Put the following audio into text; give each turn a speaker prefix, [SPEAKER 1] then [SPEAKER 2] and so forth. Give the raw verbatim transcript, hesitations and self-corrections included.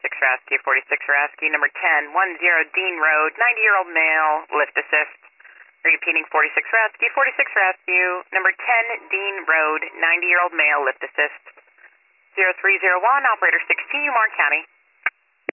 [SPEAKER 1] forty-six Rescue, forty-six Rescue, number ten, ten Dean Road, ninety-year-old male, lift assist. Repeating forty-six Rescue, forty-six Rescue, number ten Dean Road, ninety-year-old male, lift assist. zero three zero one, operator sixteen, Mark County.